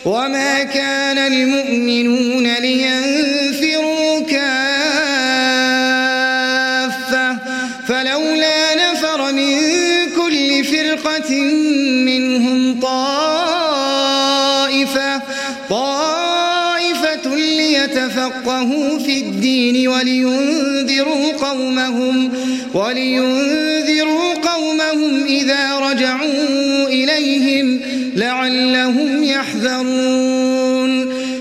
وما كان المؤمنون لينفروا كافة فلولا نفر من كل فرقة منهم طائفة ليتفقهوا في الدين ولينذروا قومهم إذا رجعوا إليهم لعلهم يحذرون